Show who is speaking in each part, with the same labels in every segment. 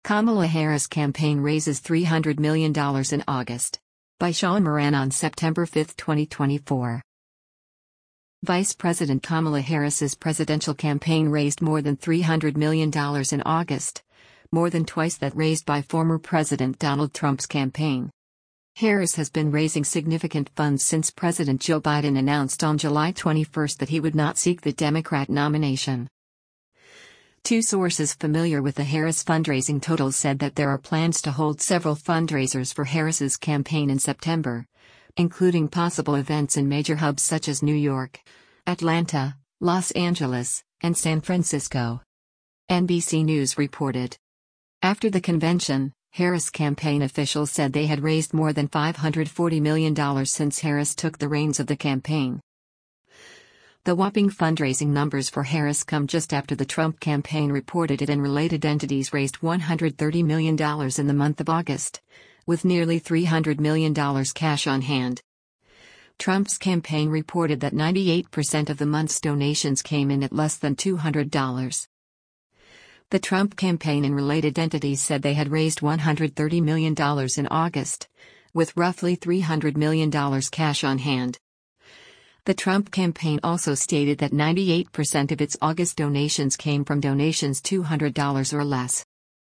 Speaker 1: Kamala Harris campaign raises $300 million in August. By Sean Moran on September 5, 2024. Vice President Kamala Harris's presidential campaign raised more than $300 million in August, more than twice that raised by former President Donald Trump's campaign. Harris has been raising significant funds since President Joe Biden announced on July 21 that he would not seek the Democrat nomination. Two sources familiar with the Harris fundraising totals said that there are plans to hold several fundraisers for Harris's campaign in September, including possible events in major hubs such as New York, Atlanta, Los Angeles, and San Francisco. NBC News reported. After the convention, Harris campaign officials said they had raised more than $540 million since Harris took the reins of the campaign. The whopping fundraising numbers for Harris come just after the Trump campaign reported it and related entities raised $130 million in the month of August, with nearly $300 million cash on hand. Trump's campaign reported that 98% of the month's donations came in at less than $200. The Trump campaign and related entities said they had raised $130 million in August, with roughly $300 million cash on hand. The Trump campaign also stated that 98% of its August donations came from donations $200 or less.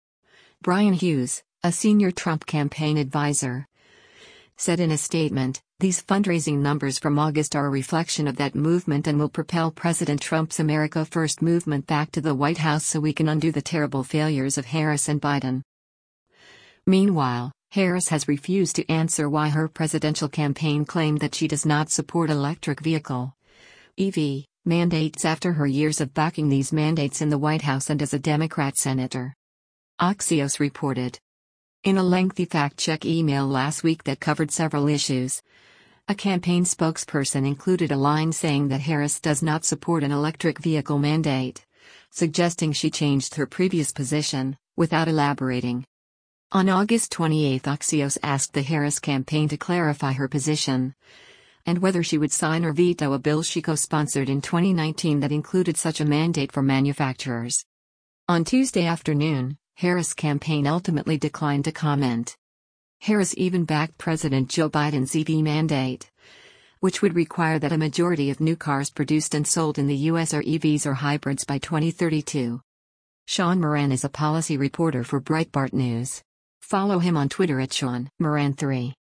Speaker 1: Brian Hughes, a senior Trump campaign advisor, said in a statement, "These fundraising numbers from August are a reflection of that movement and will propel President Trump's America First movement back to the White House so we can undo the terrible failures of Harris and Biden." Meanwhile, Harris has refused to answer why her presidential campaign claimed that she does not support electric vehicle (EV) mandates after her years of backing these mandates in the White House and as a Democrat senator. Axios reported. In a lengthy fact-check email last week that covered several issues, a campaign spokesperson included a line saying that Harris does not support an electric vehicle mandate, suggesting she changed her previous position, without elaborating. On August 28, Axios asked the Harris campaign to clarify her position, and whether she would sign or veto a bill she co-sponsored in 2019 that included such a mandate for manufacturers. On Tuesday afternoon, Harris' campaign ultimately declined to comment. Harris even backed President Joe Biden's EV mandate, which would require that a majority of new cars produced and sold in the U.S. are EVs or hybrids by 2032. Sean Moran is a policy reporter for Breitbart News. Follow him on Twitter at Sean Moran3.